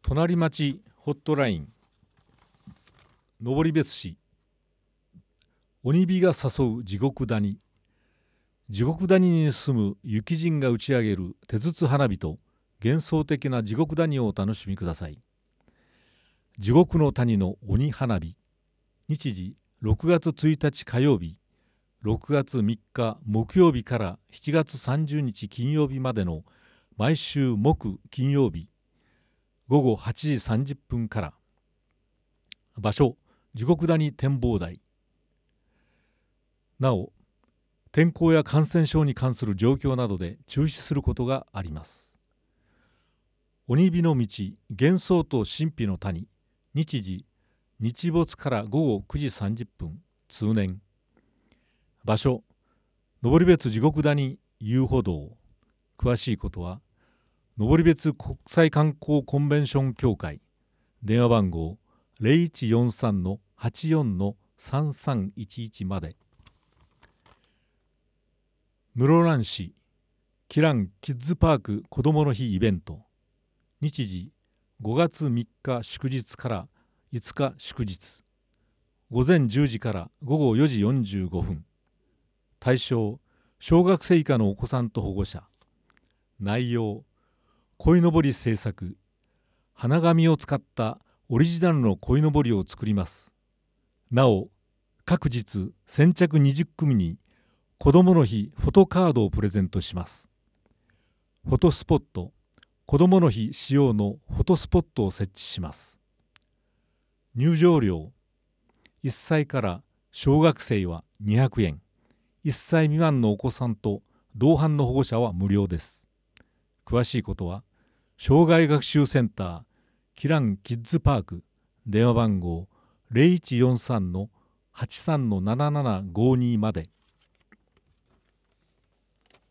隣町ホットライン。登別市。鬼火が誘う地獄谷。地獄谷に住む雪人が打ち上げる手筒花火と幻想的な地獄谷をお楽しみください。地獄の谷の鬼花火。日時6月1日火曜日、6月3日木曜日から7月30日金曜日までの毎週木金曜日午後8時30分から。場所地獄谷展望台。なお天候や感染症に関する状況などで中止することがあります。鬼火の道幻想と神秘の谷。日時日没から午後9時30分通年。場所登別地獄谷遊歩道。詳しいことは登別国際観光コンベンション協会電話番号 0143-84-3311 まで。室蘭市キランキッズパーク子どもの日イベント。日時5月3日祝日から5日祝日。午前10時から午後4時45分。対象小学生以下のお子さんと保護者。内容鯉のぼり制作。花紙を使ったオリジナルの鯉のぼりを作ります。なお各日先着20組に子どもの日フォトカードをプレゼントします。フォトスポット子どもの日仕様のフォトスポットを設置します。入場料1歳から小学生は200円、1歳未満のお子さんと同伴の保護者は無料です。詳しいことは障害学習センターキランキッズパーク電話番号 0143-83-7752 まで。